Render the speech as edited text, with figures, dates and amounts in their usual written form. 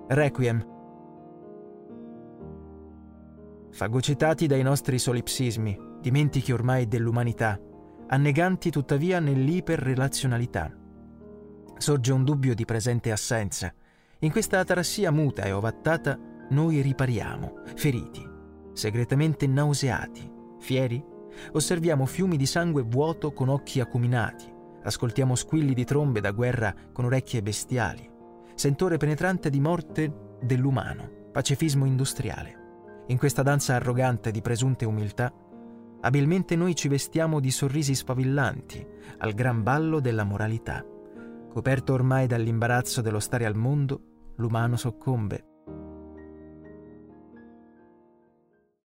Requiem. Fagocitati dai nostri solipsismi, dimentichi ormai dell'umanità, anneganti tuttavia nell'iperrelazionalità. Sorge un dubbio di presente assenza. In questa atarassia muta e ovattata noi ripariamo, feriti, segretamente nauseati, fieri. Osserviamo fiumi di sangue vuoto con occhi acuminati, ascoltiamo squilli di trombe da guerra con orecchie bestiali, sentore penetrante di morte dell'umano, pacifismo industriale. In questa danza arrogante di presunte umiltà, abilmente noi ci vestiamo di sorrisi sfavillanti al gran ballo della moralità. Coperto ormai dall'imbarazzo dello stare al mondo, l'umano soccombe.